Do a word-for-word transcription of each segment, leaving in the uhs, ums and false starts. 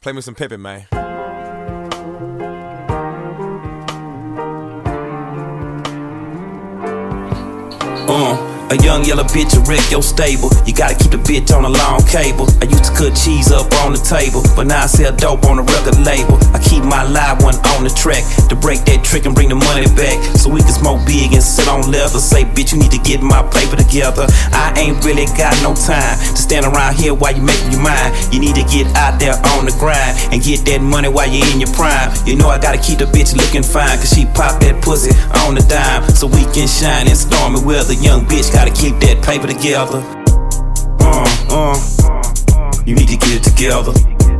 Play me some Pippin, man. Uh, a young yellow bitch will wreck your stable. You gotta keep the bitch on a long cable. I used to cut cheese up on the table, but now I sell dope on a record label. I keep my live one on the track to break that trick and bring the money back, so we can smoke big and sit on leather. Say, bitch, you need to get my paper together. I ain't really got no time to stand around here while you making your mind. You need to get out there on the grind and get that money while you're in your prime. You know I gotta keep the bitch looking fine, cause she pop that pussy on the dime, so we can shine in stormy weather. Young bitch gotta keep that paper together. Uh, uh, you need to get it together.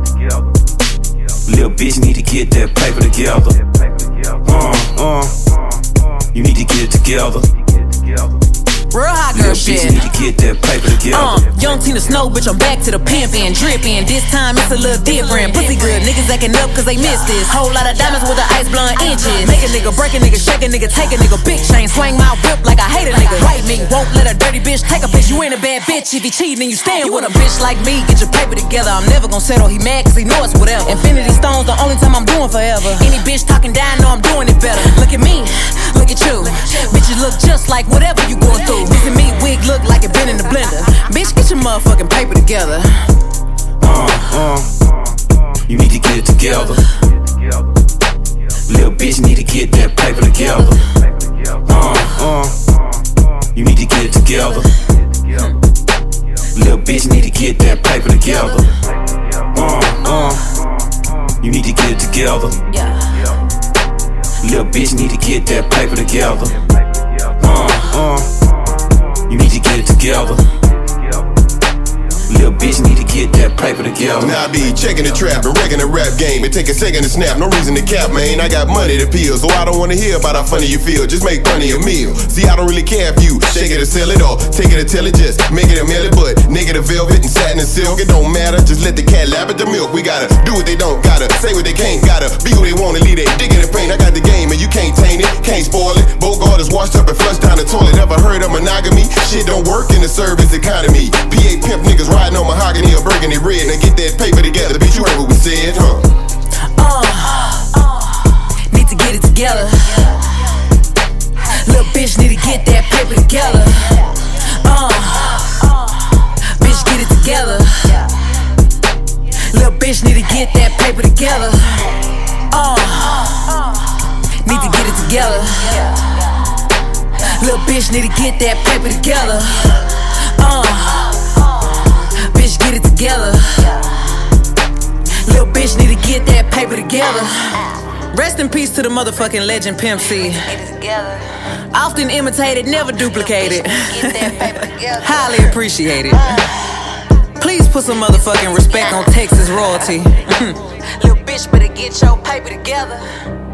Little bitch need to get that paper together. Uh, uh, you need to get it together. Real hot girl shit. Need to get that paper together. Uh, young Tina Snow, bitch, I'm back to the pimpin', drippin'. This time it's a little different. Pussy good, niggas acting up cause they missed this. Whole lot of diamonds with the ice blowing inches. Make a nigga, break a nigga, shake a nigga, take a nigga, big chain, swing my whip like I hate a nigga. Right me, won't let a dirty bitch take a bitch. You ain't a bad bitch if you cheatin' and you stand. You want a bitch like me, get your paper together. I'm never gon' settle, he mad cause he know it's whatever. Infinity stones, the only time I'm doing forever. Any bitch talking down, know I'm doing it better. Look at me, look at you. Bitches look just like whatever you going through. Missing me, wig look like it been in the blender. Bitch, get your motherfucking paper together. Uh, uh, you need to get it together. Little bitch need to get that paper together. Uh, uh, you need to get it together. Little bitch need to get that paper together. Uh, uh, you need to get it together. Little bitch need to get that paper together. Uh, uh, you need to get it together. Little bitch need to get that paper together. Now I be checking the trap and wrecking the rap game. It take a second to snap, no reason to cap, man. I got money to peel, so I don't wanna hear about how funny you feel. Just make money a meal. See, I don't really care if you shake it or sell it, or take it or tell it, just make it a meal. But negative velvet and satin and silk, it don't matter. Just let the cat lap at the milk. We gotta do what they don't, gotta say what they can't, gotta be who they wanna, leave they dick in the paint. I got the game and you can't taint it, can't spoil it. Bogart is washed up and flushed down the toilet. Ever heard of monogamy? Shit don't work in the service economy. P A pimp niggas riding on mahogany or burgundy red. Now get that paper together, bitch, you heard what we said, huh? Uh, need to get it together. Little bitch need to get that paper together. Uh, bitch, get it together. Little bitch need to get that paper together. Uh, need to get it together. Little bitch need to get that paper together. Uh, bitch, get it together. Little bitch need to get that paper together. Rest in peace to the motherfucking legend Pimp C. Often imitated, never duplicated. Highly appreciated. Please put some motherfucking respect on Texas royalty. Little bitch better get your paper together.